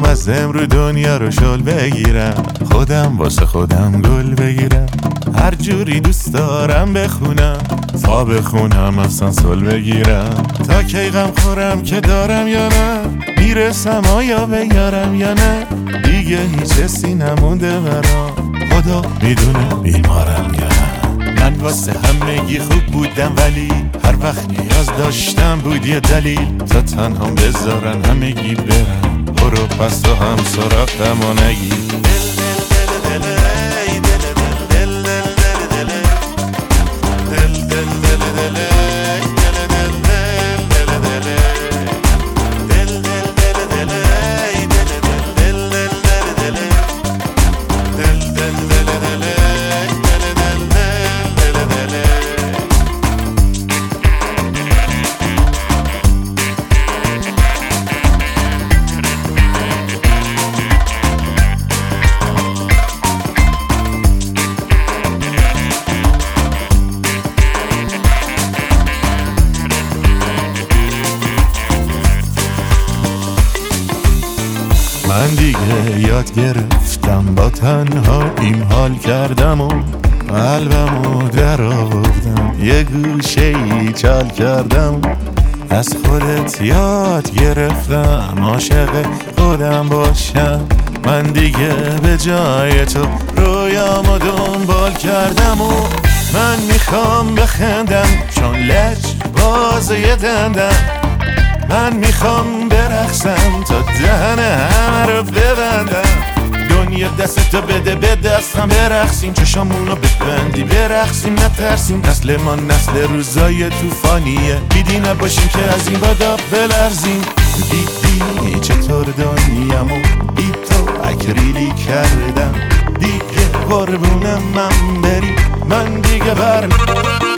مزم رو دنیا رو شل بگیرم، خودم واسه خودم گل بگیرم، هر جوری دوست دارم بخونم، تا بخونم آسانسول بگیرم، تا کی غم خورم که دارم یا نه، میرسم آیا به یارم یا نه، دیگه هیچ حسی نمونده برام، خدا میدونه بیمارم یا نه. من واسه همگی خوب بودم ولی هر وقت نیاز داشتم بود یه دلیل، تا تنهام بذارن همگی برن، برو پس تو هم سراغم و نگی. من دیگه یاد گرفتم با تنهاییم حال کردم و قلبمو در آوردم، یه گوشه ای چال کردم، از خودت یاد گرفتم عاشق خودم باشم، من دیگه به جای تو رویامو دنبال کردم و من میخوام بخندم چون لج بازه دندم، من میخوام برقصم تا دهن همه رو ببندم، دنیا دستتو بده به دستم برقصیم، چشامونو ببندی برقصیم نترسیم، نسل ما نسل روزای توفانیه، بیدی نباشیم که از این بادا بلرزیم، دیدی چطور دنیامو بی تو اکریلی کردم، دیگه قربونم من بری، من دیگه برم